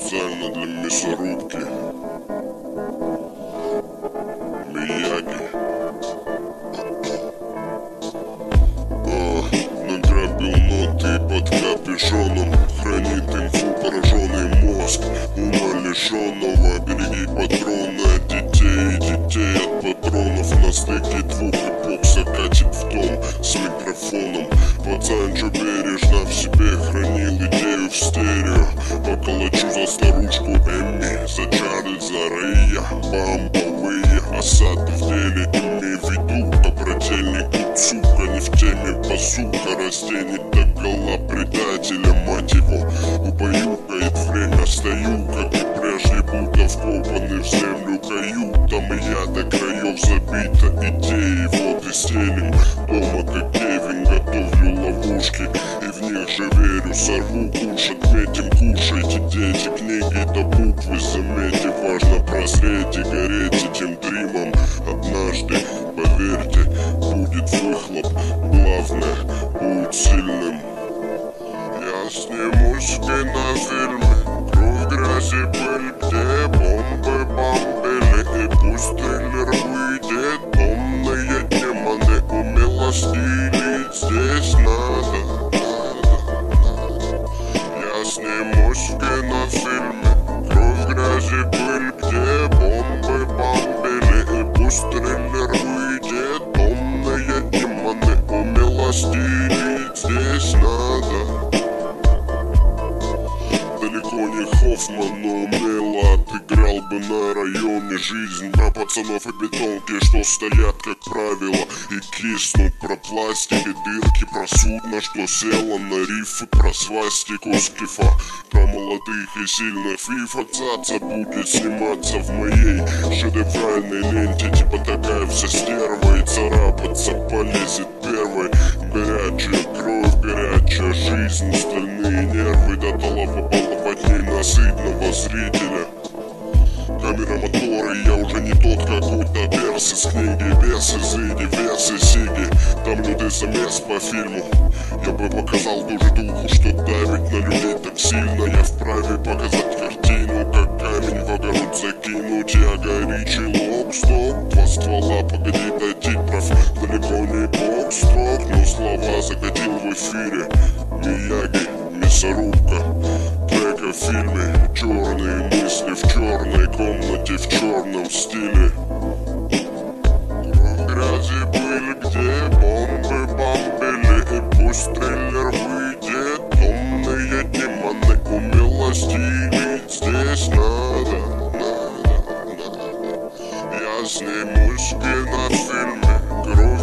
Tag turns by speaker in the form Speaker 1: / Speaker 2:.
Speaker 1: специально для мясорубки. Мияги. Награбил ноты под капюшоном, хранит инфу пораженный мозг ума лишенного. Береги патрона от детей и детей от патронов. На стыке двух эпох закатит в дом с микрофоном. Пацанчо бережно в себе хранил идею в стерео. Поколочу за старушку Эмми, за Чарльза Рэя. Бомбовые осады в деле имей в виду. Добродельник тут, сука, не в теме базука. Растянет до гола предателя, мать его. Убаюкает время, стою, как и прежде, будто вкопаны в землю каютам. И я до краев забита идеей, вот и стелим дома, как Кевин, готовлю ловушки и в них же верю. Сорву куш, отметим, кушайте, дети, книги до буквы заметьте. Важно прозреть и гореть этим дримом. Однажды, поверьте, будет выхлоп. Главное, будет сильным. Я снимусь в кинофильме, кровь, грязь и пыль, где бомбы бомбили. И пусть триллер выйдет, томные демоны умело стилить здесь надо. Я снимусь в кинофильме, кровь, грязь и пыль, где бомбы бомбили. И пусть триллер выйдет, томные демоны умело стилить здесь надо. Далеко не Хоффман, но умело отыграл бы на районе жизнь. Про пацанов и бетонки, что стоят как правило и киснут. Про пластик и дырки, про судно, что село на рифы. Про свастику скифа, про молодых и сильных фифа. Цаца будет сниматься в моей шедевральной ленте. Типа такая вся стерва, и царапаться полезет первой. Горячая кровь, горячая жизнь, стальные нервы до баловать ненасытного зрителя. Камера, моторы, я уже не тот какой-то перс из книги. Вес из иди, вес из сиги. Там люди замес по фильму. Я бы показал тоже духу, что давить на людей так сильно. Я вправе показать картину, как камень в огород закинуть. Я горячий лоб, стоп, два ствола, погоди, дойти прав. Далеко не бокс-ток, но слова закатил в эфире. Мияги, мясорубка, трек о фильме. Черные мысли в черной комнате, в черном стиле. Кровь, грязь и пыль, где бомбы бомбили. И пусть триллер выйдет, томные демоны умело стилить здесь надо. Я снимусь в кинофильме, кровь,